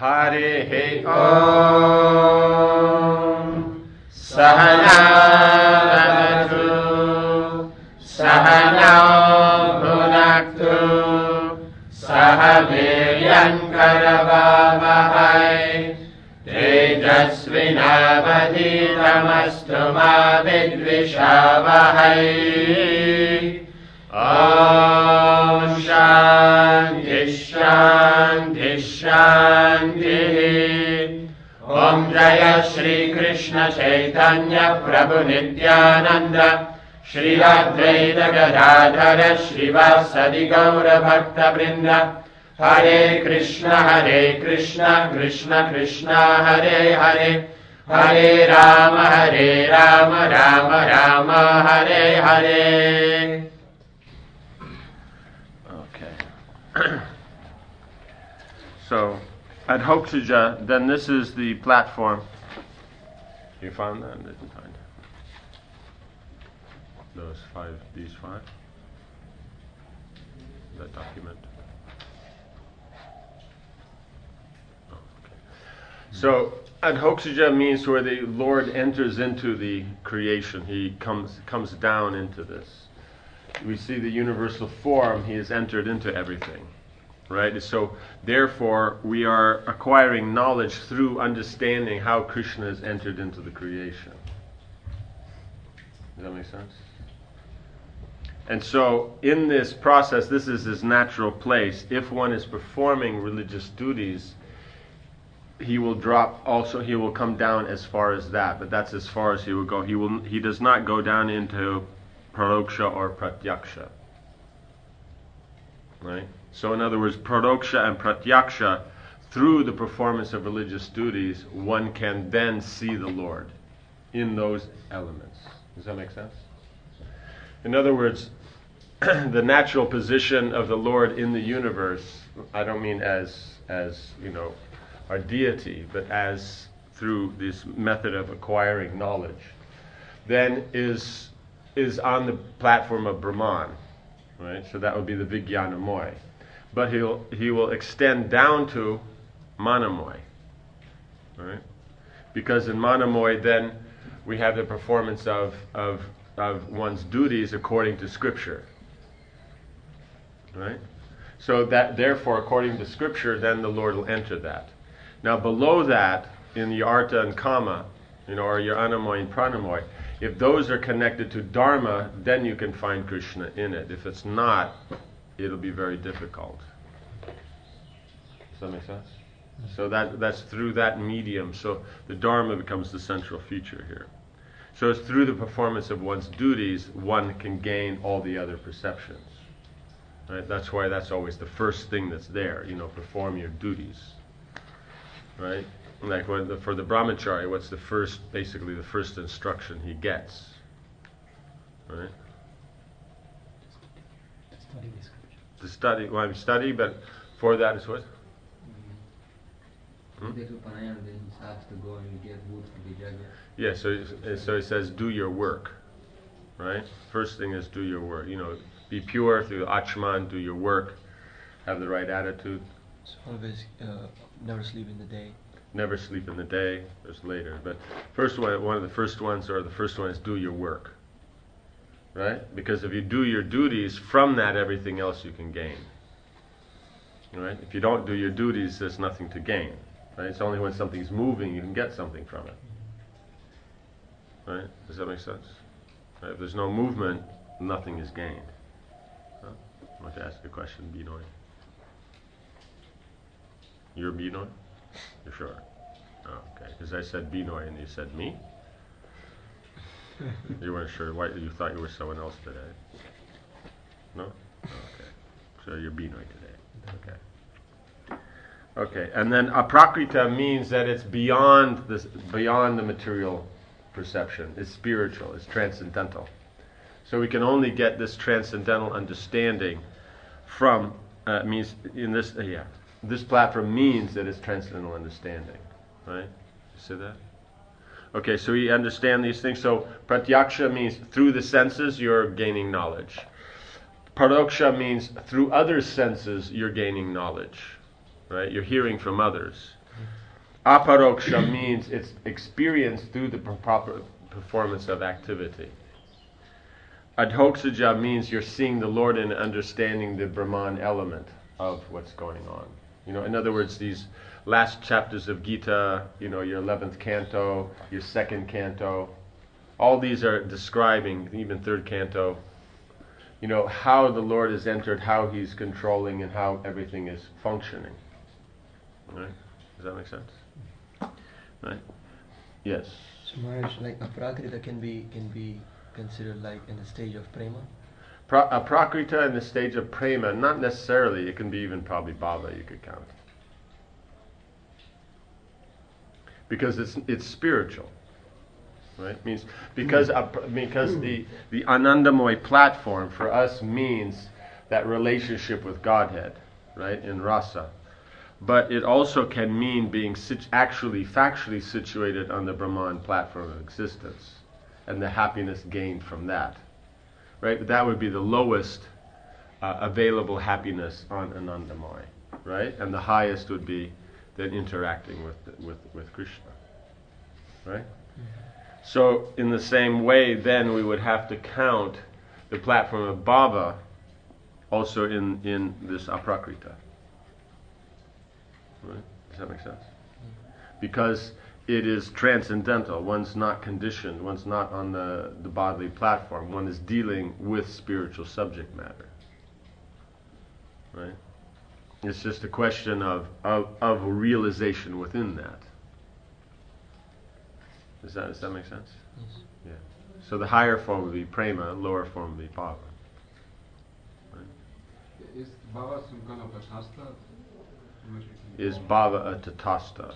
Harihi Om Sahanavatu Sahanau Bhunaktu Sahaviryankaravavahai Tejasvinavaditamastu ma vidvishavahai. Om Shanti Shanti Shanti. Om Jaya Shri Krishna Chaitanya Prabhu Nityananda Shri Advaita Gadadhara Srivasadi Gaura Bhakta Vrinda. Hare Krishna Krishna Krishna Hare Hare, Hare Rama Rama Rama Hare Hare. Okay. So, at Hokshuja, then this is the platform. You found that? I didn't find it. These five? That document. So, Adhokshaja means where the Lord enters into the creation. He comes down into this. We see the universal form. He has entered into everything, right? So, therefore, we are acquiring knowledge through understanding how Krishna has entered into the creation. Does that make sense? And so, in this process, this is his natural place. If one is performing religious duties, he will come down as far as that, but that's as far as he will go. He does not go down into Praroksha or Pratyaksha. Right? So in other words, Praroksha and Pratyaksha, through the performance of religious duties, one can then see the Lord in those elements. Does that make sense? In other words, the natural position of the Lord in the universe, I don't mean as our deity, but as through this method of acquiring knowledge, then is on the platform of Brahman, right? So that would be the Vijnanamoy. But he will extend down to Manamoy, right? Because in Manamoy, then we have the performance of one's duties according to Scripture, right? So that therefore, according to Scripture, then the Lord will enter that. Now below that, in the Artha and Kama, or your Anamoy and Pranamoy, if those are connected to Dharma, then you can find Krishna in it. If it's not, it'll be very difficult. Does that make sense? So that's through that medium. So the Dharma becomes the central feature here. So it's through the performance of one's duties, one can gain all the other perceptions. Right? That's why that's always the first thing that's there. Perform your duties. Right? Like for the brahmachari, what's basically the first instruction he gets? Right? To study. Well, study, but for that is what? Then he's asked to go and get wood for the jagger. Yeah, so he says, do your work. Right? First thing is do your work. Be pure through Achman, do your work, have the right attitude. So always never sleep in the day. Never sleep in the day. There's later, but one of the first ones, or the first one is do your work. Right? Because if you do your duties, from that everything else you can gain. Right? If you don't do your duties, there's nothing to gain. Right? It's only when something's moving you can get something from it. Right? Does that make sense? Right? If there's no movement, nothing is gained. Huh? I want to ask a question, Binoy. You're Binoy? You're sure? Oh, okay. Because I said Binoy and you said me? You weren't sure. Why? You thought you were someone else today? No? Oh, okay. So you're Binoy today. Okay. Okay. And then aprakrita means that it's beyond the material perception. It's spiritual. It's transcendental. So we can only get this transcendental understanding from this platform means that it's transcendental understanding, right? You see that? Okay, so we understand these things. So pratyaksha means through the senses you're gaining knowledge. Paroksha means through other senses you're gaining knowledge, right? You're hearing from others. Aparoksha means it's experienced through the proper performance of activity. Adhoksaja means you're seeing the Lord and understanding the Brahman element of what's going on. In other words, these last chapters of Gita, your 11th canto, your 2nd canto, all these are describing, even 3rd canto, how the Lord has entered, how He's controlling, and how everything is functioning. Right? Does that make sense? Right? Yes. So Maharaj, like aprakrita can be considered like in the stage of prema? Aprakrita in the stage of prema, not necessarily. It can be even probably bhava, you could count. Because it's spiritual. Right? Means because the Anandamoy platform for us means that relationship with Godhead, right, in rasa. But it also can mean being factually situated on the Brahman platform of existence, and the happiness gained from that. Right? That would be the lowest available happiness on Anandamoy, right? And the highest would be then interacting with Krishna, right? So in the same way, then we would have to count the platform of bhava also in this aprakrita. Right? Does that make sense? Because it is transcendental. One's not conditioned. One's not on the bodily platform. One is dealing with spiritual subject matter. Right? It's just a question of realization within that. Does that make sense? Yes. Yeah. So the higher form would be prema, lower form would be bhava. Right? Is bhava some kind of a tasta? Is bhava a tatasta?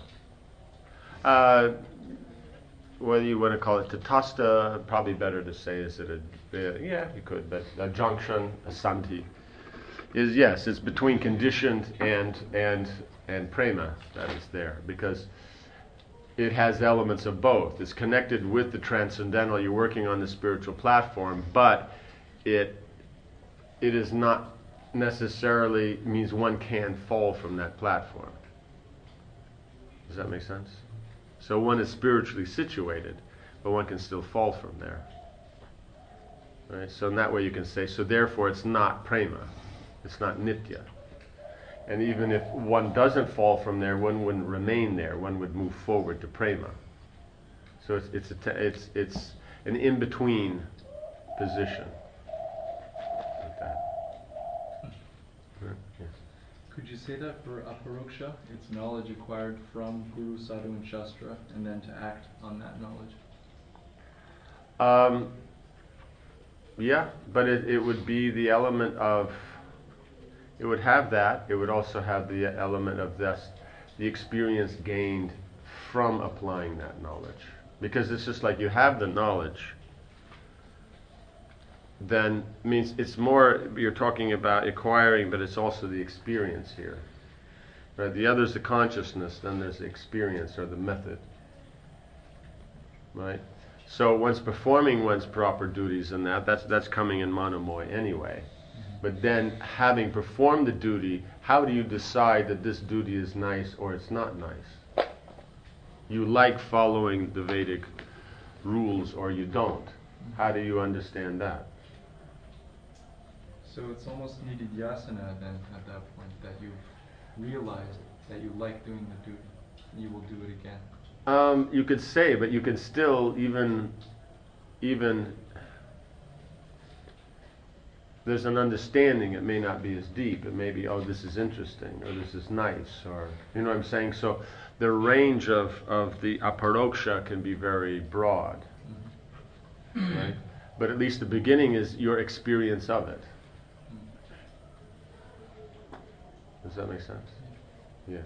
Whether you want to call it tatasta, probably better to say is it yeah, you could, but a junction, a santi, is yes, it's between conditioned and prema that is there, because it has elements of both. It's connected with the transcendental. You're working on the spiritual platform, but it is not necessarily means one can fall from that platform. Does that make sense? So one is spiritually situated, but one can still fall from there. Right? So in that way you can say, so therefore it's not prema. It's not nitya. And even if one doesn't fall from there, one wouldn't remain there. One would move forward to prema. So it's an in-between position. Like that. Right? Yes. Could you say that for aparoksha, it's knowledge acquired from Guru, Sadhu, and Shastra, and then to act on that knowledge? Yeah, but it would be the element of, it would have that. It would also have the element of the experience gained from applying that knowledge. Because it's just like you have the knowledge, then means it's more, you're talking about acquiring, but it's also the experience here. Right? The other is the consciousness, then there's the experience or the method. Right? So one's performing one's proper duties and that's coming in Manomoy anyway. But then, having performed the duty, how do you decide that this duty is nice or it's not nice? You like following the Vedic rules or you don't. How do you understand that? So it's almost nididhyasana then at that point, that you've realized that you like doing the duty, and you will do it again. You could say, but you can still even there's an understanding. It may not be as deep. It may be, oh, this is interesting, or this is nice, or you know what I'm saying. So the range of the aparoksha can be very broad, right? But at least the beginning is your experience of it. Does that make sense? Yeah.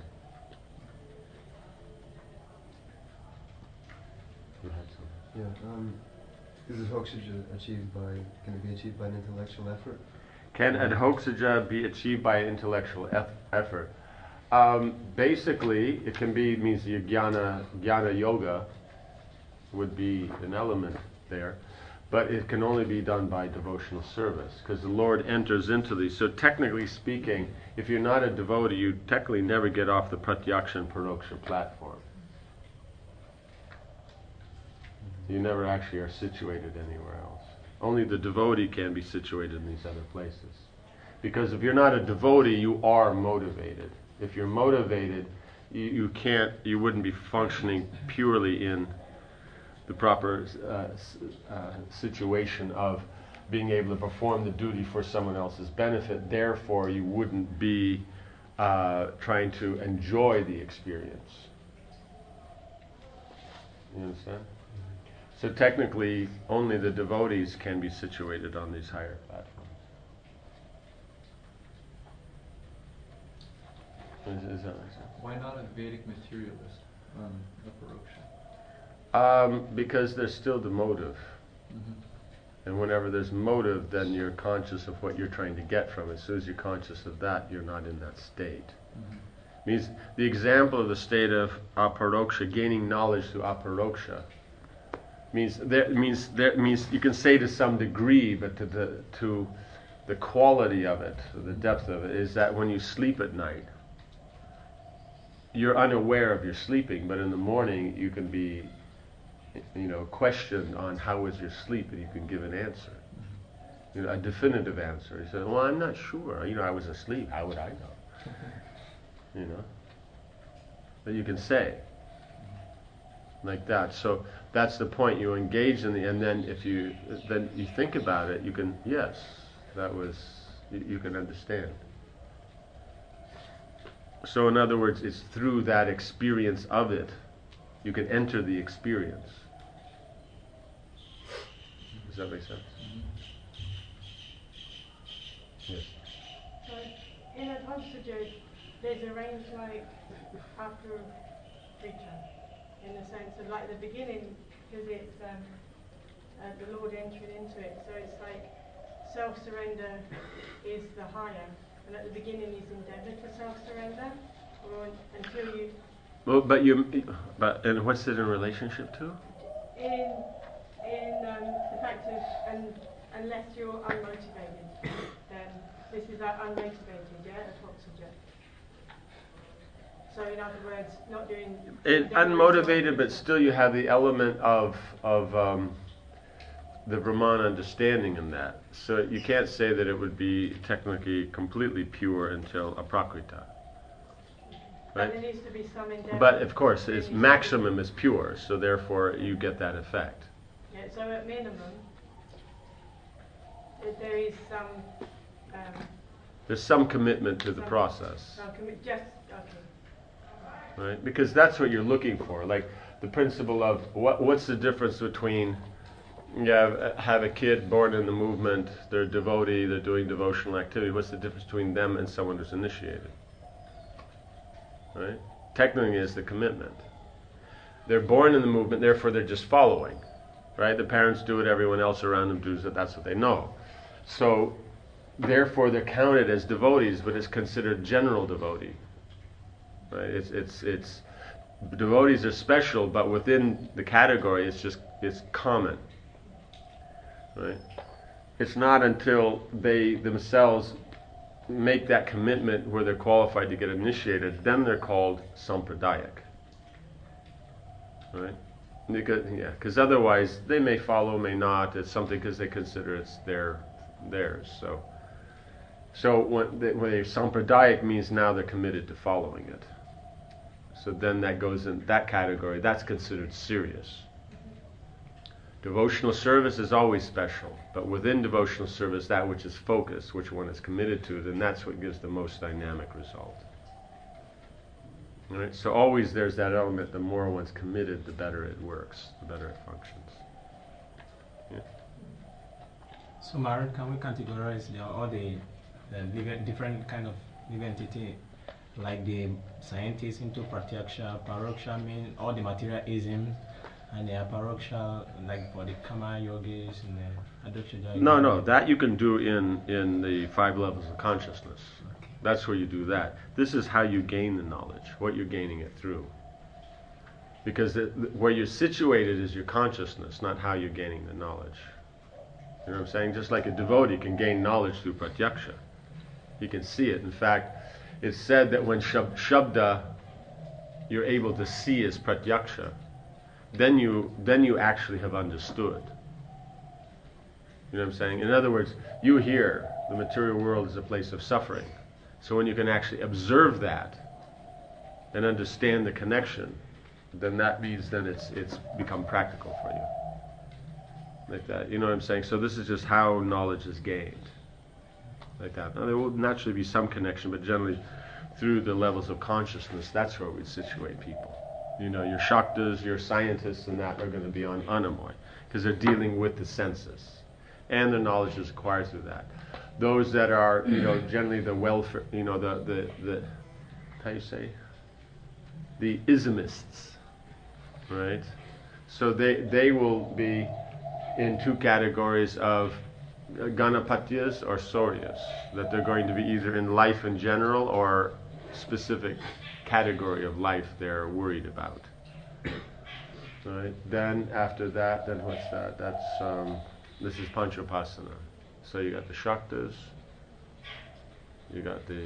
Yeah. Is adhoksaja can it be achieved by an intellectual effort? Can adhoksaja be achieved by intellectual effort? Basically, it can be, means the jnana yoga would be an element there, but it can only be done by devotional service, because the Lord enters into these. So technically speaking, if you're not a devotee, you technically never get off the pratyaksha and paroksha platform. You never actually are situated anywhere else. Only the devotee can be situated in these other places. Because if you're not a devotee, you are motivated. If you're motivated, you wouldn't be functioning purely in the proper situation of being able to perform the duty for someone else's benefit. Therefore, you wouldn't be trying to enjoy the experience. You understand? So technically, only the devotees can be situated on these higher platforms. Is that right? Why not a Vedic materialist on Aparoksha? Because there's still the motive. Mm-hmm. And whenever there's motive, then you're conscious of what you're trying to get from it. As soon as you're conscious of that, you're not in that state. Mm-hmm. Means the example of the state of aparoksha, gaining knowledge through aparoksha, means you can say to some degree, but to the quality of it, the depth of it, is that when you sleep at night, you're unaware of your sleeping, but in the morning you can be, questioned on how was your sleep, and you can give an answer, a definitive answer. You say, "Well, I'm not sure. I was asleep. How would I know?" But you can say like that. So that's the point. You engage in and then if you think about it, you can you can understand. So in other words, it's through that experience of it, you can enter the experience. Does that make sense? Yes. So in Advanced there's a range like after return, in the sense of like the beginning, because it's the Lord entered into it, so it's like self-surrender is the higher, and at the beginning is endeavour to self-surrender, or until you... Well, and what's it in relationship to? In the fact of, unless you're unmotivated, then this is like unmotivated, Advanced. So in other words, not doing... Unmotivated, but still you have the element of the Brahman understanding in that. So you can't say that it would be technically completely pure until aprakrita. Right? But there needs to be some endeavour. But of course, its maximum is pure, so therefore you get that effect. Yeah, so at minimum, there is some... there's some commitment to the process. Okay. Right? Because that's what you're looking for. Like the principle of what's the difference between have a kid born in the movement, they're a devotee, they're doing devotional activity. What's the difference between them and someone who's initiated? Right? Technically, is the commitment. They're born in the movement, therefore they're just following. Right? The parents do it, everyone else around them does it. That's what they know. So, therefore, they're counted as devotees, but it's considered general devotee. Right? It's devotees are special, but within the category, it's common. Right? It's not until they themselves make that commitment where they're qualified to get initiated, then they're called sampradayak. Right? Because otherwise they may follow, may not. It's something because they consider it's theirs. So when they're sampradayak means now they're committed to following it. So then that goes in that category. That's considered serious. Devotional service is always special, but within devotional service, that which is focused, which one is committed to, then that's what gives the most dynamic result. All right? So always there's that element, the more one's committed, the better it works, the better it functions. Yeah? So Maharaj, can we categorize all the different kind of living entity, like the scientists into pratyaksha, paroksha, mean all the materialism, and the aparoksha, like for the Kama yogis and the Advaita. No, that you can do in the 5 levels of consciousness. Okay. That's where you do that. This is how you gain the knowledge, what you're gaining it through. Because where you're situated is your consciousness, not how you're gaining the knowledge. You know what I'm saying? Just like a devotee can gain knowledge through pratyaksha. He can see it. In fact, it's said that when shabda you're able to see as pratyaksha, then you actually have understood. You know what I'm saying? In other words, you hear the material world is a place of suffering. So when you can actually observe that and understand the connection, then that means then it's become practical for you. Like that. You know what I'm saying? So this is just how knowledge is gained. Like that. Now there will naturally be some connection, but generally through the levels of consciousness, that's where we situate people. You know, your Shaktas, your scientists and that are going to be on Anamoy, because they're dealing with the senses. And the knowledge is acquired through that. Those that are, you know, generally the welfare, you know, the how you say, the ismists, right? So they will be in two categories of Ganapatyas or Suryas, that they're going to be either in life in general or specific category of life they're worried about. Right? Then after that, then what's that? That's this is Panchopasana. So you got the Shaktas, you got the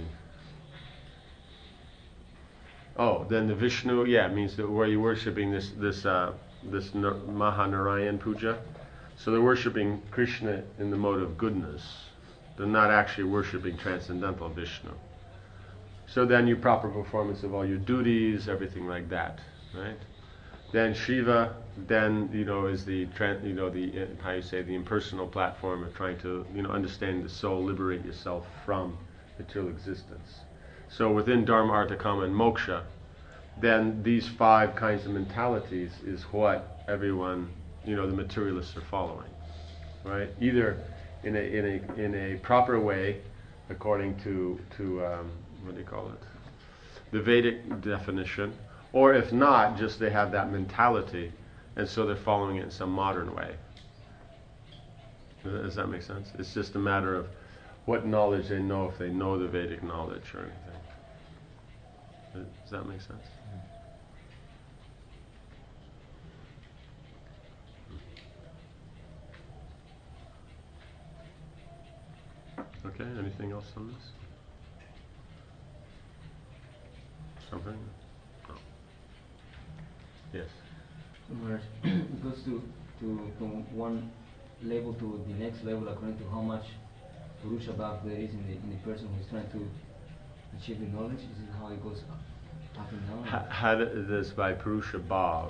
then the Vishnu, yeah, it means that where you're worshipping this Mahanarayan Puja. So they're worshipping Krishna in the mode of goodness. They're not actually worshipping transcendental Vishnu. So then your proper performance of all your duties, everything like that, right? Then Shiva, then is the how you say, the impersonal platform of trying to understand the soul, liberate yourself from material existence. So within Dharma, Artha, Kama, and Moksha, then these 5 kinds of mentalities is what everyone, the materialists are following, right? Either in a proper way, according to what do you call it, the Vedic definition, or if not, just they have that mentality, and so they're following it in some modern way. Does that make sense? It's just a matter of what knowledge they know, if they know the Vedic knowledge or anything. Does that make sense? Okay, anything else on this? Something? No. Yes. Where it goes to from one level to the next level according to how much Purusha Bhav there is in the person who's trying to achieve the knowledge. Is it how it goes up and down? How this by Purusha Bhav?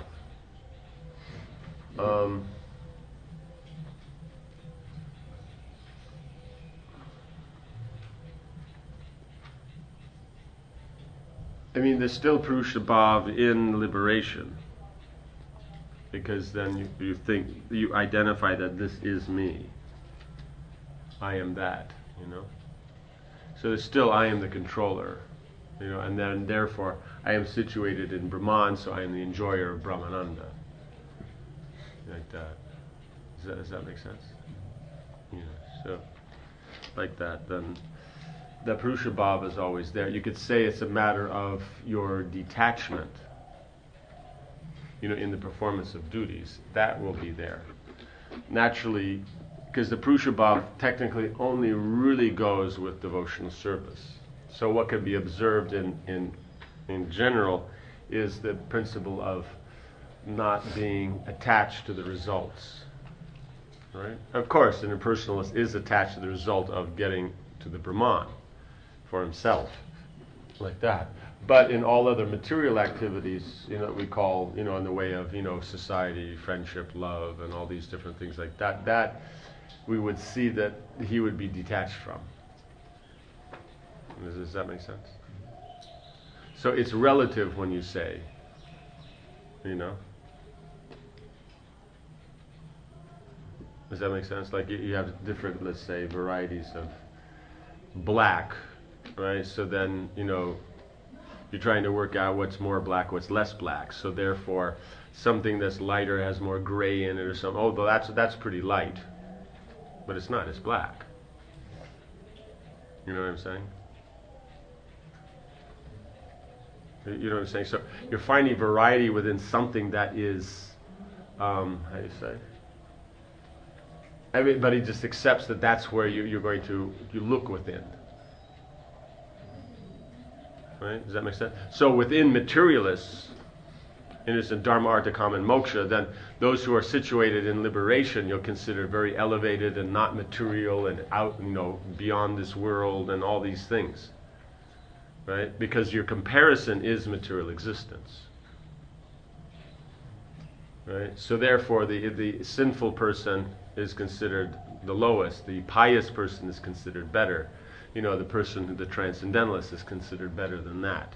I mean, there's still Purusha Bhav in liberation, because then you identify that this is me. I am that, So there's still I am the controller, and then therefore I am situated in Brahman, so I am the enjoyer of Brahmananda. Like that. Does that make sense? Yeah. So, like that, then the Purusha Bhava is always there. You could say it's a matter of your detachment, in the performance of duties. That will be there. Naturally, because the Purusha Bhava technically only really goes with devotional service. So what can be observed in general is the principle of not being attached to the results. Right? Of course, an impersonalist is attached to the result of getting to the Brahman for himself, like that. But in all other material activities, we call, in the way of, society, friendship, love, and all these different things like that, that we would see that he would be detached from. Does that make sense? So it's relative when you say, Does that make sense? Like you have different, let's say, varieties of black, right? So then, you're trying to work out what's more black, what's less black. So therefore, something that's lighter has more gray in it or something. Oh, well, that's pretty light. But it's not, it's black. You know what I'm saying? You know what I'm saying? So you're finding variety within something that is, how do you say? Everybody just accepts that that's where you're going to look within. Right? Does that make sense? So within materialists, and it's a dharma, artha, kama, and moksha, then those who are situated in liberation you'll consider very elevated and not material and out, beyond this world and all these things. Right? Because your comparison is material existence. Right? So therefore the sinful person is considered the lowest, the pious person is considered better. The person, the transcendentalist, is considered better than that.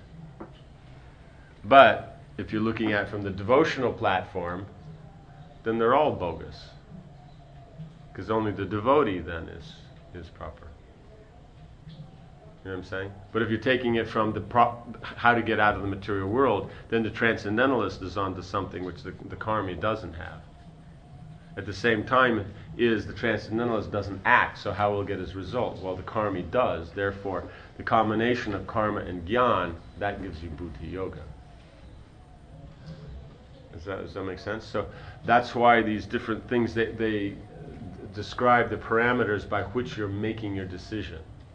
But if you're looking at from the devotional platform, then they're all bogus. Because only the devotee then is proper. You know what I'm saying? But if you're taking it from how to get out of the material world, then the transcendentalist is onto something which the karmi doesn't have. At the same time, the transcendentalist doesn't act, so how will he get his result? Well, the karmi does. Therefore, the combination of karma and gyan, that gives you buddhi yoga. Does that make sense? So that's why these different things, they describe the parameters by which you're making your decision.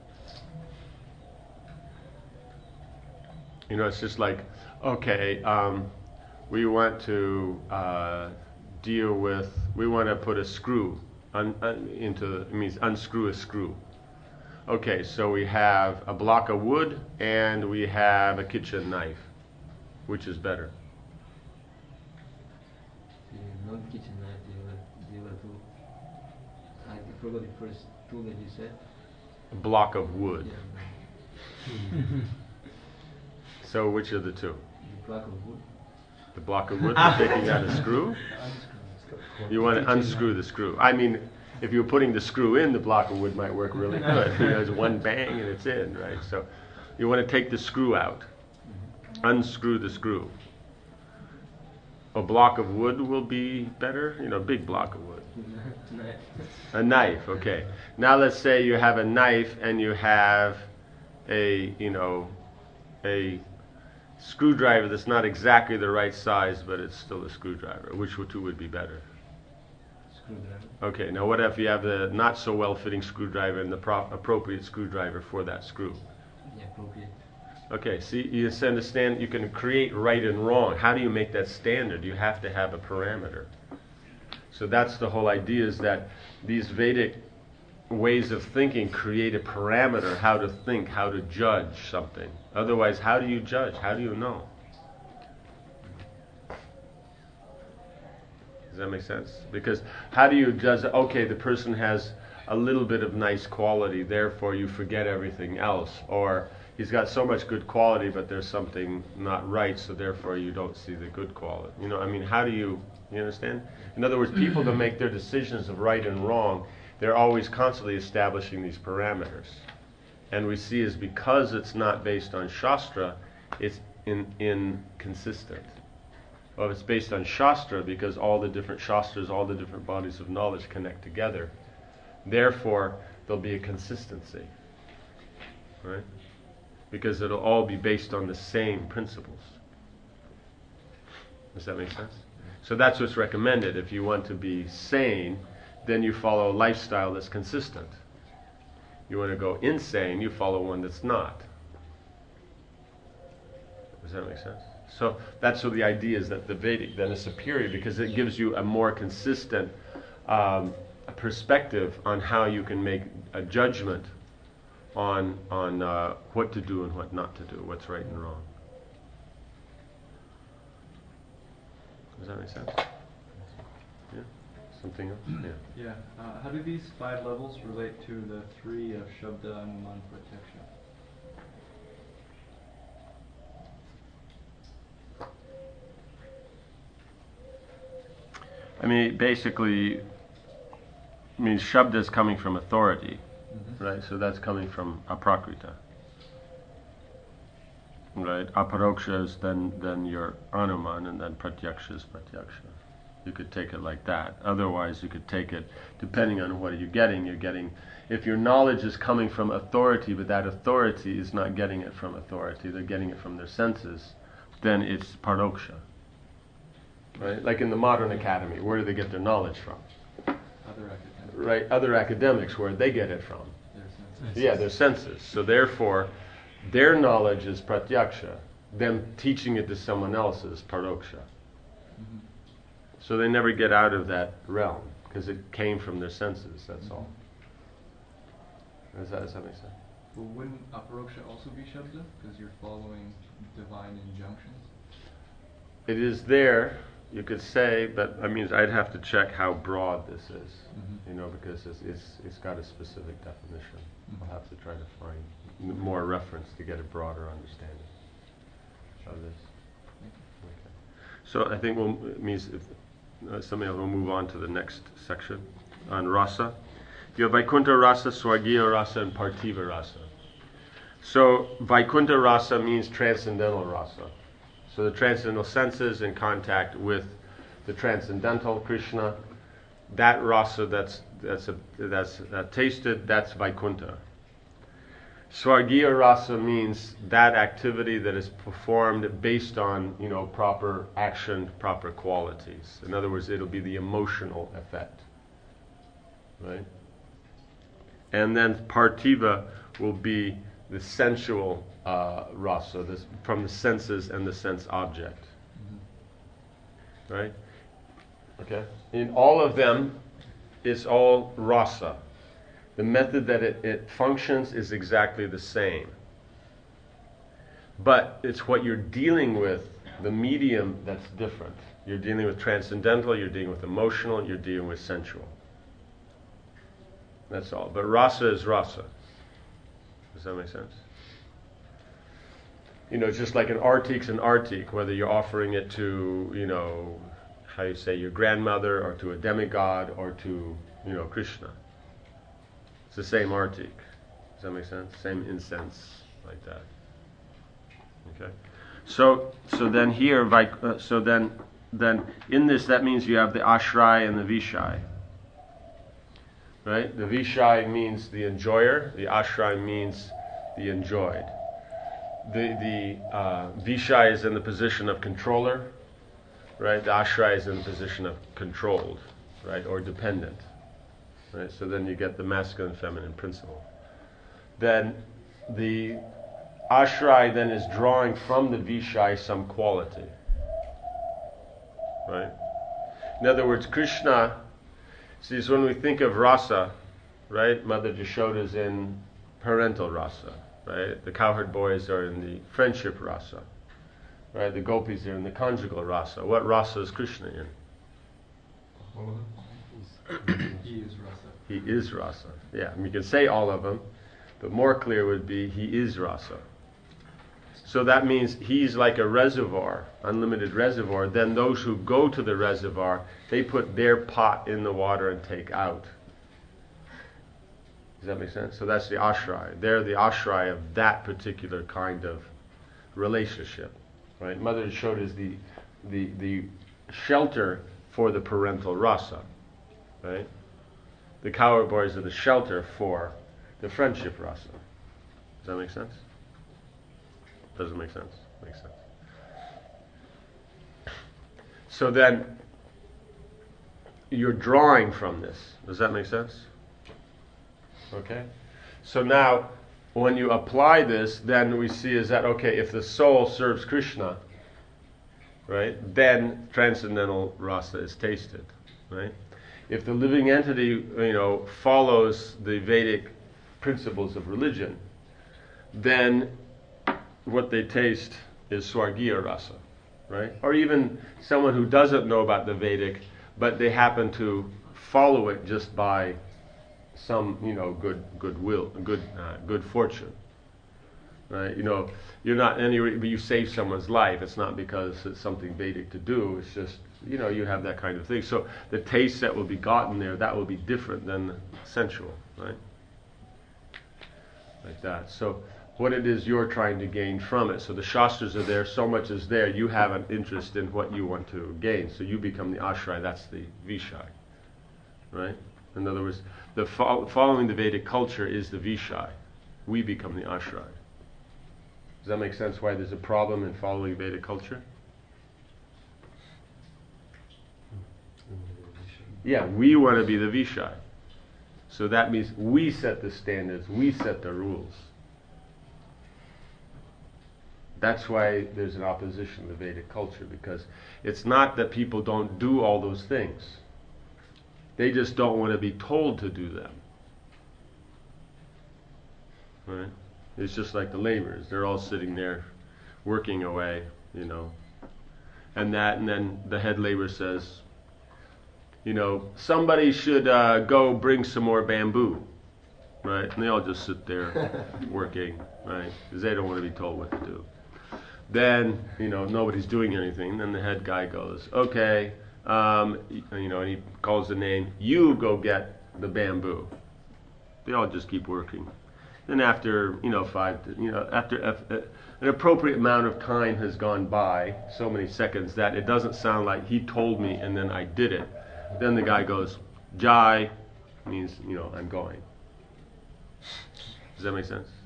It's just like, okay, we want to we want to put a screw it means unscrew a screw. Okay, so we have a block of wood and we have a kitchen knife. Which is better? Not kitchen knife, the other two. I forgot the first two that you said. A block of wood. Yeah. So which are the two? The block of wood. The block of wood for taking out a screw? You want to unscrew the screw. I mean, if you were putting the screw in, the block of wood might work really good. It's one bang and it's in, right? So you want to take the screw out. Unscrew the screw. A block of wood will be better, big block of wood. A knife, okay. Now let's say you have a knife and you have a screwdriver that's not exactly the right size, but it's still a screwdriver. Which two would be better? Screwdriver. Okay, now what if you have the not so well-fitting screwdriver and the appropriate screwdriver for that screw? Yeah, appropriate. Okay, see, you understand, you can create right and wrong. How do you make that standard? You have to have a parameter. So that's the whole idea, is that these Vedic ways of thinking create a parameter, how to think, how to judge something. Otherwise, how do you judge? How do you know? Does that make sense? Because how do you judge, okay, the person has a little bit of nice quality, therefore you forget everything else, or he's got so much good quality, but there's something not right, so therefore you don't see the good quality. How do you understand? In other words, people that make their decisions of right and wrong, they're always constantly establishing these parameters. And we see is because it's not based on Shastra, it's inconsistent. Well, it's based on Shastra because all the different Shastras, all the different bodies of knowledge connect together. Therefore, there'll be a consistency. Right? Because it'll all be based on the same principles. Does that make sense? So that's what's recommended. If you want to be sane, then you follow a lifestyle that's consistent. You want to go insane, you follow one that's not. Does that make sense? So that's what the idea is, that the Vedic then is superior because it gives you a more consistent perspective on how you can make a judgment on what to do and what not to do, what's right and wrong. Does that make sense? Yeah? Something else? Yeah. Yeah. How do these 5 levels relate to the 3 of Shabda, Anuman, Pratyaksha? Basically, Shabda is coming from authority, right? So that's coming from aprakrita, right? Aparoksha is then your Anuman, and then Pratyaksha is Pratyaksha. You could take it like that. Otherwise, you could take it, depending on what you're getting, if your knowledge is coming from authority, but that authority is not getting it from authority, they're getting it from their senses, then it's Paroksha. Right? Like in the modern academy, where do they get their knowledge from? Other academics. Right, other academics, where they get it from? Their senses. Yeah, their senses. So therefore, their knowledge is Pratyaksha. Them teaching it to someone else is Paroksha. Mhm. So they never get out of that realm because it came from their senses, that's all. Does that make sense? Well, wouldn't aparoksha also be Shabda? Because you're following divine injunctions? It is there, you could say, but I mean, I'd have to check how broad this is, Mhm. you know, because it's got a specific definition. Mhm. I'll have to try to find more reference to get a broader understanding of this. Okay. So I think it means if somebody else will move on to the next section on rasa. You have Vaikuntha rasa, Swargiya rasa, and Parthiva rasa. So Vaikuntha rasa means transcendental rasa. So the transcendental senses in contact with the transcendental Krishna, that rasa that's tasted, that's Vaikuntha. Swargiya rasa means that activity that is performed based on, you know, proper action, proper qualities. In other words, it'll be the emotional effect, right? And then Parthiva will be the sensual rasa, this, from the senses and the sense object. Right? Okay? In all of them, it's all rasa. The method that it functions is exactly the same. But it's what you're dealing with, the medium, that's different. You're dealing with transcendental, you're dealing with emotional, you're dealing with sensual. That's all. But rasa is rasa. Does that make sense? You know, just like an artik's an artik, whether you're offering it to, you know, how you say, your grandmother, or to a demigod, or to, you know, Krishna. It's the same artik. Does that make sense? Same incense, like that. Okay. So then here, then in this, that means you have the ashray and the vishai. Right? The vishai means the enjoyer. The ashray means the enjoyed. The vishai is in the position of controller, right? The ashray is in the position of controlled, right, or dependent, right? So then you get the masculine and feminine principle. Then the ashray then is drawing from the vishai some quality, right? In other words, Krishna, see, when we think of rasa, right? Mother Jashoda is in parental rasa. Right? The cowherd boys are in the friendship rasa. Right? The gopis are in the conjugal rasa. What rasa is Krishna in? All of them? He is rasa. He is rasa. Yeah, I mean, you can say all of them, but more clear would be he is rasa. So that means he's like a reservoir, unlimited reservoir. Then those who go to the reservoir, they put their pot in the water and take out. Does that make sense? So that's the ashray. They're the ashray of that particular kind of relationship, right? Mother Yashoda is the shelter for the parental rasa, right? The cowherd boys are the shelter for the friendship rasa. Does that make sense? Doesn't make sense? Makes sense. So then you're drawing from this. Does that make sense? Okay? So now, when you apply this, then we see is that, okay, if the soul serves Krishna, right, then transcendental rasa is tasted, right? If the living entity, you know, follows the Vedic principles of religion, then what they taste is Swargiya rasa, right? Or even someone who doesn't know about the Vedic, but they happen to follow it just by some, you know, good fortune, right? You know, you're not but you save someone's life. It's not because it's something Vedic to do. It's just, you know, you have that kind of thing. So the taste that will be gotten there, that will be different than sensual, right? Like that. So what it is you're trying to gain from it. So the Shastras are there, so much is there, you have an interest in what you want to gain. So you become the ashray, that's the vishai, right? In other words, the following the Vedic culture is the vishai. We become the ashray. Does that make sense why there's a problem in following Vedic culture? Yeah, we want to be the vishai. So that means we set the standards, we set the rules. That's why there's an opposition to the Vedic culture, because it's not that people don't do all those things. They just don't want to be told to do them. Right? It's just like the laborers. They're all sitting there working away, you know. And then the head laborer says, you know, somebody should go bring some more bamboo. Right? And they all just sit there working, right? Because they don't want to be told what to do. Then, you know, nobody's doing anything. Then the head guy goes, okay, you know, and he calls the name, you go get the bamboo. They all just keep working. Then after, you know, after an appropriate amount of time has gone by, so many seconds, that it doesn't sound like he told me and then I did it. Then the guy goes, Jai, means, you know, I'm going. Does that make sense?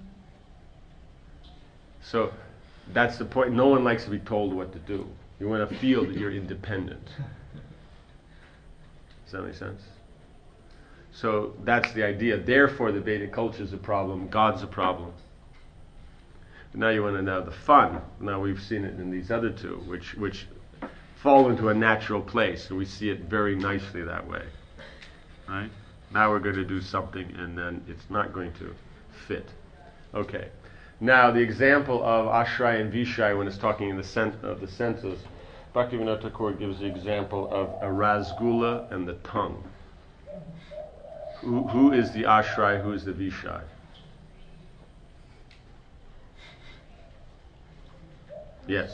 So that's the point. No one likes to be told what to do. You want to feel that you're independent. Does that make sense? So that's the idea. Therefore, the Vedic culture is a problem. God's a problem. But now you want to know the fun. Now we've seen it in these other two, which fall into a natural place, and we see it very nicely that way. Right? Now we're going to do something, and then it's not going to fit. Okay. Now the example of Ashray and Vishay when it's talking in the senses, Bhaktivinoda Thakur gives the example of a rasgula and the tongue. Who is the Ashray? Who is the Vishay? Yes.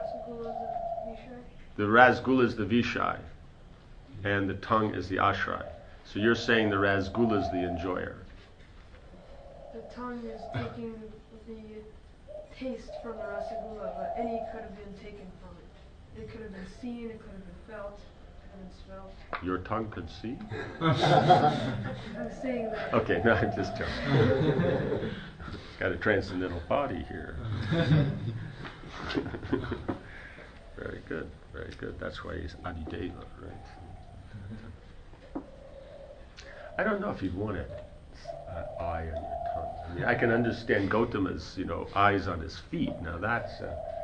The rasgula is the Vishay, and the tongue is the Ashray. So you're saying the rasgula is the enjoyer. The tongue is taking the taste from the rasagula, but any could have been taken from it. It could have been seen, it could have been felt, it could have been smelled. Your tongue could see? I'm saying that. Okay, no, I'm just joking. Got a transcendental body here. Very good, very good. That's why he's Adideva, right? I don't know if you'd want an eye on your tongue. I mean, I can understand Gautama's, you know, eyes on his feet. Now that's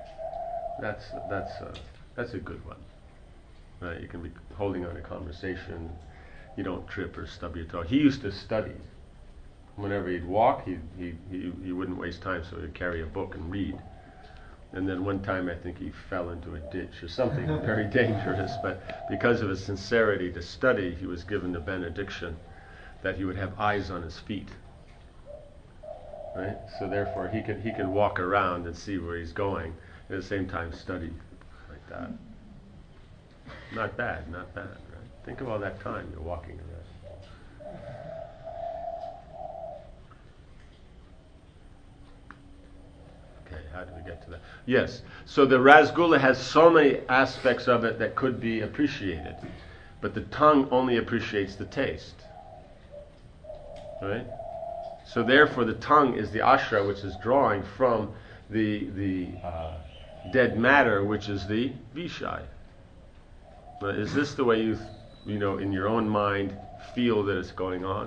a good one. Right? You can be holding on a conversation. You don't trip or stub your toe. He used to study. Whenever he'd walk, he wouldn't waste time, so he'd carry a book and read. And then one time I think he fell into a ditch or something very dangerous, but because of his sincerity to study, he was given the benediction that he would have eyes on his feet. Right? So therefore he can walk around and see where he's going, at the same time study like that. Not bad, right? Think of all that time you're walking around. Okay, how do we get to that? Yes, so the rasgula has so many aspects of it that could be appreciated, but the tongue only appreciates the taste. Right? So therefore the tongue is the ashra, which is drawing from the dead matter, which is the vishay. But is this the way you know, in your own mind feel that it's going on?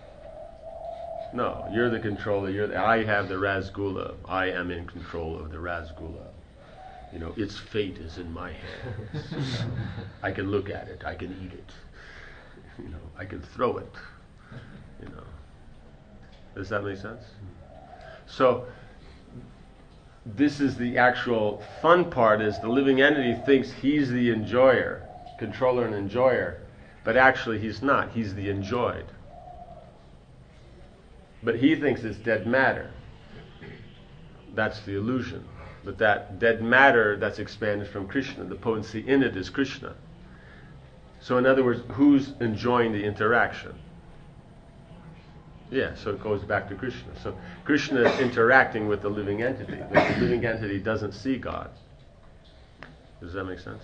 No, you're the controller. I have the rasgula. I am in control of the rasgula. You know, its fate is in my hands. I can look at it. I can eat it. You know, I can throw it. You know. Does that make sense? So this is the actual fun part, is the living entity thinks he's the enjoyer, controller and enjoyer, but actually he's not. He's the enjoyed. But he thinks it's dead matter. That's the illusion. But that dead matter that's expanded from Krishna, the potency in it is Krishna. So in other words, who's enjoying the interaction? Yeah, so it goes back to Krishna. So Krishna is interacting with the living entity. The living entity doesn't see God. Does that make sense?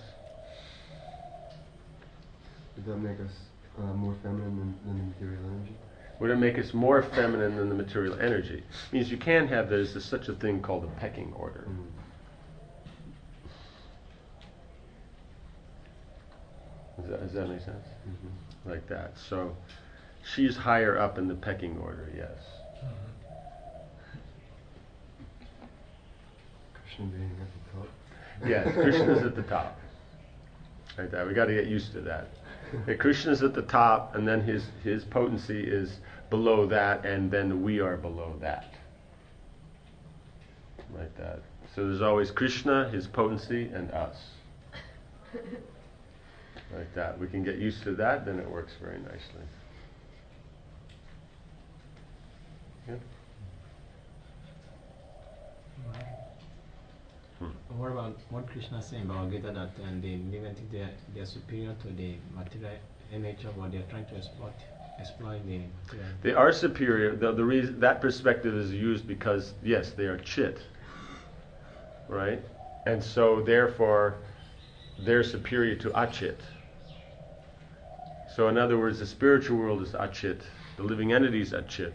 Would that make us more feminine than the material energy? Would it make us more feminine than the material energy? It means you can have, there's such a thing called a pecking order. Does that make sense? Mm-hmm. Like that. So she's higher up in the pecking order, yes. Krishna being at the top. Yes, Krishna's at the top. Like that. We got to get used to that. Okay, Krishna's at the top, and then his potency is below that, and then we are below that. Like that. So there's always Krishna, his potency, and us. Like that. We can get used to that, then it works very nicely. Yeah? What about what Krishna is saying about Gita, that the living entity they are superior to the material nature, what they are trying to exploit the material? They are superior. The reason that perspective is used because yes, they are chit, right? And so therefore, they're superior to achit. So in other words, the spiritual world is achit, the living entity is achit.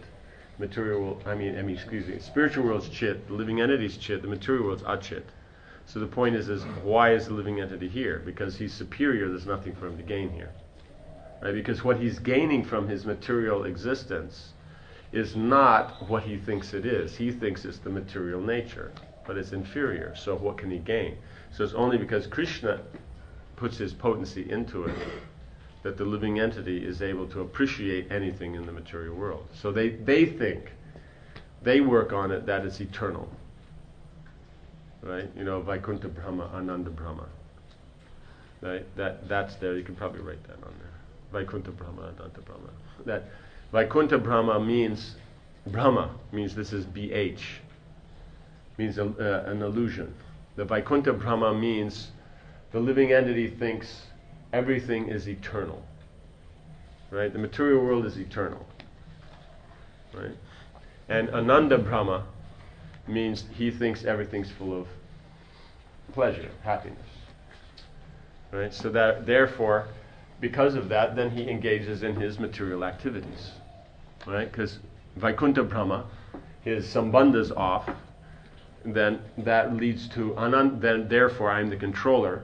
Spiritual world's chit, the living entity's chit, the material world's achit. So the point is why is the living entity here? Because he's superior, there's nothing for him to gain here. Right? Because what he's gaining from his material existence is not what he thinks it is. He thinks it's the material nature, but it's inferior. So what can he gain? So it's only because Krishna puts his potency into it that the living entity is able to appreciate anything in the material world. So they think, they work on it that it's eternal. Right? You know, Vaikuntha Brahma, Ananda Brahma. Right? That's there. You can probably write that on there. Vaikuntha Brahma, Ananda Brahma. That Vaikuntha Brahma means this is BH. Means an illusion. The Vaikuntha Brahma means the living entity thinks everything is eternal. Right? The material world is eternal. Right? And Ananda Brahma means he thinks everything's full of pleasure, happiness. Right? So that therefore, because of that, then he engages in his material activities. Right? Because Vaikuntha Brahma, his sambandha's off, then that leads to then therefore I'm the controller,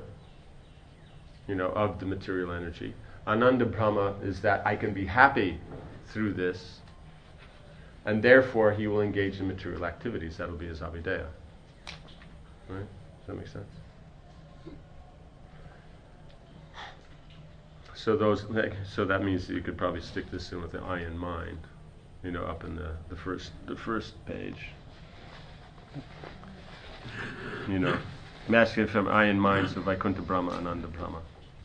of the material energy. Ananda Brahma is that I can be happy through this, and therefore he will engage in material activities. That'll be his avideya. Right? Does that make sense? So that means that you could probably stick this in with the I in mind, up in the first page. Masculine from I in mind, so Vaikuntha Brahma, Ananda Brahma.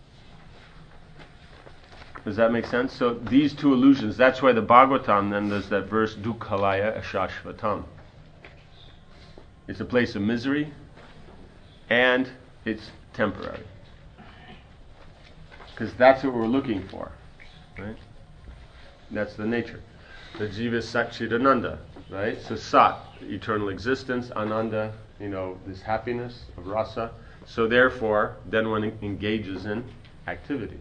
Does that make sense? So these two illusions, that's why the Bhagavatam, then there's that verse, Dukkhalaya Ashashvatam. It's a place of misery, and it's temporary. Because that's what we're looking for, right? That's the nature. The Jiva Sat Chidananda, right? So Sat, eternal existence, Ananda, this happiness of rasa. So therefore, then one engages in activity.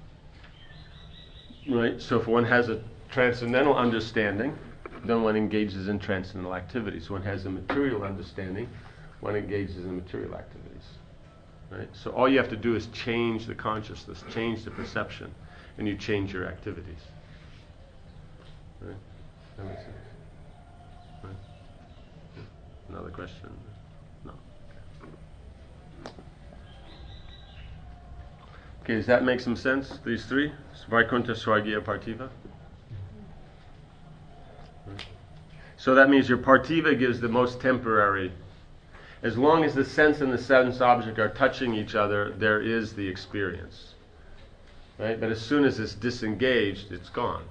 Right? So if one has a transcendental understanding, then one engages in transcendental activities. One has a material understanding, one engages in material activities. Right? So all you have to do is change the consciousness, change the perception, and you change your activities. Right? That makes sense? Right? Another question? No. Okay, does that make some sense, these three? Vaikuntha, Swargiya, Parthiva? Right. So that means your Parthiva gives the most temporary. As long as the sense and the sense object are touching each other, there is the experience. Right? But as soon as it's disengaged, it's gone.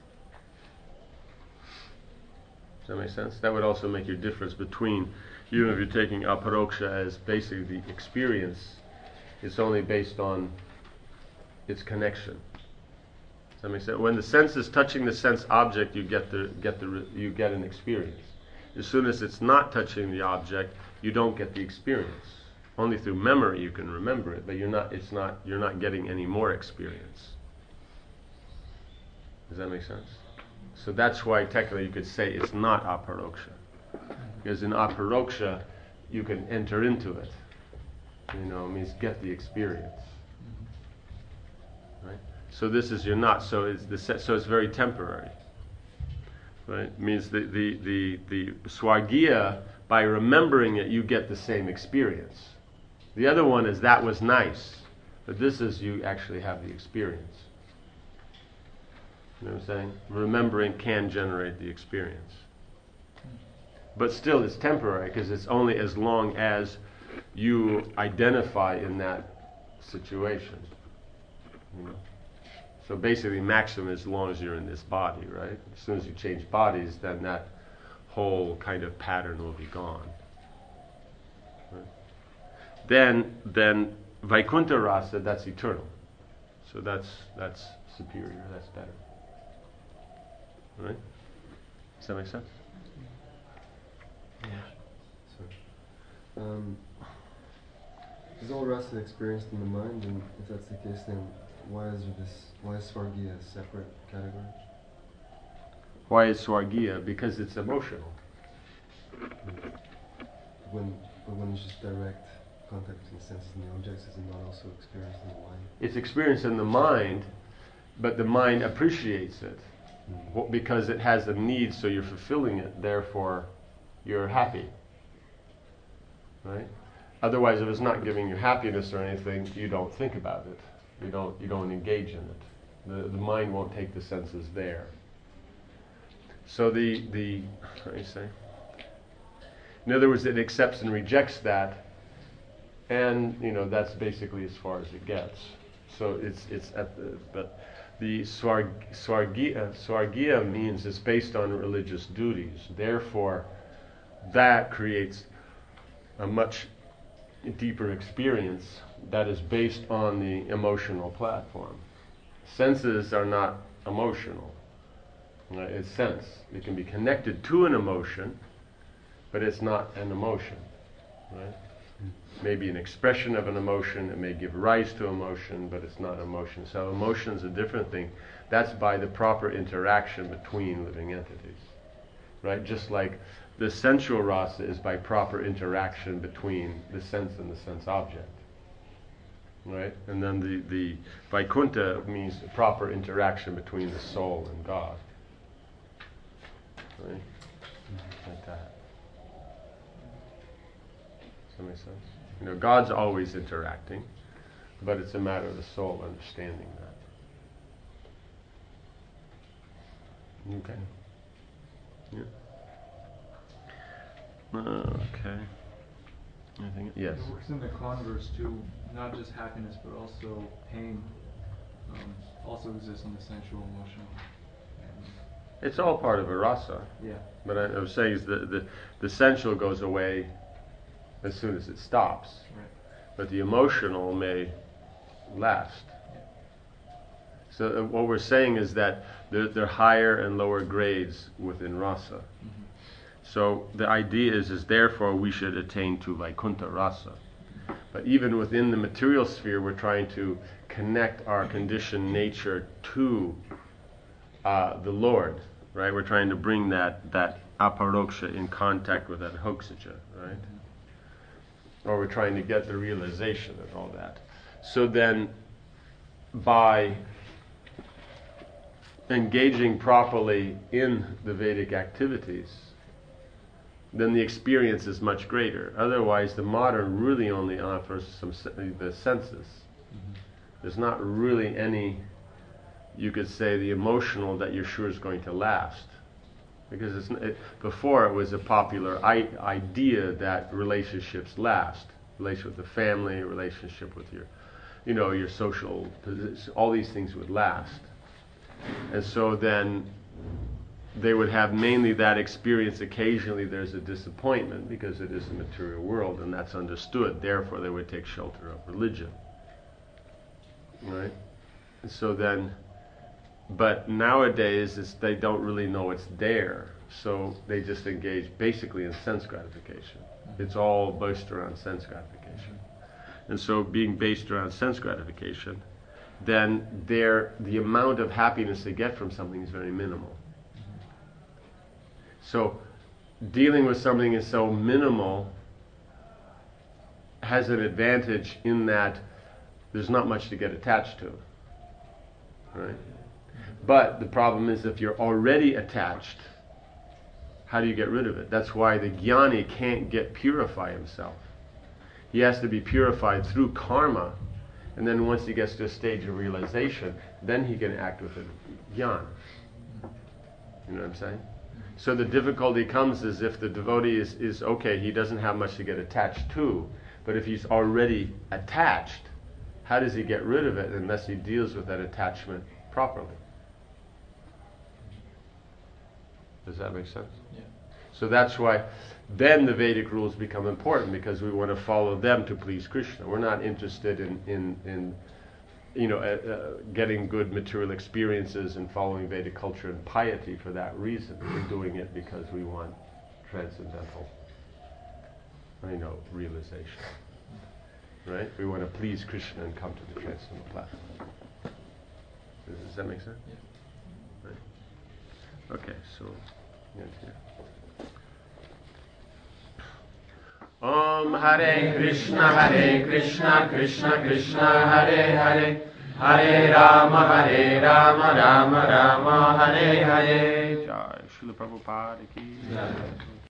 Does that make sense? That would also make your difference between, even if you're taking aparoksha as basically the experience, it's only based on its connection. Does that make sense? When the sense is touching the sense object, you get an experience. As soon as it's not touching the object, you don't get the experience. Only through memory you can remember it, but you're not getting any more experience. Does that make sense? So that's why technically you could say it's not aparoksha. Because in aparoksha, you can enter into it. It means get the experience. Right? So this is you're not. So it's very temporary. Right? It means the Swargiya by remembering it, you get the same experience. The other one is that was nice, but this is you actually have the experience. You know what I'm saying? Remembering can generate the experience. But still, it's temporary because it's only as long as you identify in that situation. You know? So basically, maximum as long as you're in this body, right? As soon as you change bodies, then that whole kind of pattern will be gone. Right? Then Vaikuntha Rasa, that's eternal. So that's superior, that's better. Right? Does that make sense? So, is all rasa experienced in the mind? And if that's the case, then why is Swargiya a separate category? Why is Swargiya? Because it's emotional. When it's just direct contact between the senses and the objects, is it not also experienced in the mind? It's experienced in the mind, but the mind appreciates it because it has a need, so you're fulfilling it. Therefore, you're happy. Right? Otherwise, if it's not giving you happiness or anything, you don't think about it. You don't engage in it. The mind won't take the senses there. So what do you say? In other words, it accepts and rejects that, and that's basically as far as it gets. So it's at the Swargiya means it's based on religious duties. Therefore, that creates a much deeper experience that is based on the emotional platform. Senses are not emotional. Right? It's sense. It can be connected to an emotion, but it's not an emotion. Right? Maybe an expression of an emotion, it may give rise to emotion, but it's not emotion. So emotion is a different thing. That's by the proper interaction between living entities. Right? Just like the sensual rasa is by proper interaction between the sense and the sense object. Right? And then the Vaikuntha means proper interaction between the soul and God. Right? Like that. Does that make sense? God's always interacting, but it's a matter of the soul understanding that. Okay. Yeah. Okay. Anything? Yes. It works in the converse too. Not just happiness, but also pain. Also exists in the sensual, emotional. It's all part of a rasa. Yeah. But I was saying is the sensual goes away as soon as it stops. Right. But the emotional may last. Yeah. So what we're saying is that there are higher and lower grades within rasa. Mm-hmm. So the idea is therefore we should attain to Vaikuntha rasa. But even within the material sphere, we're trying to connect our conditioned nature to the Lord, right? We're trying to bring that aparoksha in contact with that hoksija, right? Or we're trying to get the realization and all that. So then, by engaging properly in the Vedic activities, then the experience is much greater. Otherwise, the modern really only offers the senses. Mm-hmm. There's not really any, you could say, the emotional that you're sure is going to last. Because before it was a popular idea that relationships last. Relationship with the family, relationship with your social position, all these things would last. And so then they would have mainly that experience. Occasionally there's a disappointment because it is a material world, and that's understood. Therefore they would take shelter of religion. Right? And so then, but nowadays they don't really know it's there, so they just engage basically in sense gratification. It's all based around sense gratification. And so being based around sense gratification, then the amount of happiness they get from something is very minimal. So dealing with something is so minimal has an advantage in that there's not much to get attached to. Right? But the problem is if you're already attached, How do you get rid of it? That's why the jnani can't purify himself. He has to be purified through karma, and then once he gets to a stage of realization, then he can act with a jnana. You know what I'm saying? So the difficulty comes is if the devotee is okay, he doesn't have much to get attached to, but if he's already attached, how does he get rid of it unless he deals with that attachment properly? Does that make sense? Yeah. So that's why then the Vedic rules become important, because we want to follow them to please Krishna. We're not interested in getting good material experiences and following Vedic culture and piety for that reason. We're doing it because we want transcendental, realization. Right? We want to please Krishna and come to the transcendental platform. Does that make sense? Yeah. Right. Okay, so yes, here. Om Hare Krishna, Krishna Krishna, Hare Hare, Hare Rama, Rama Rama, Hare Hare. Jai Srila Prabhupada ki.